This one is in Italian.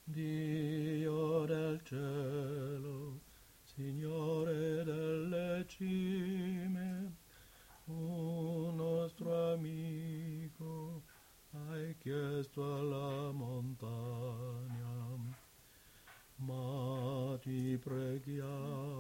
Dio del cielo, Signore delle cime, un nostro amico, hai chiesto alla montagna, ma ti preghiamo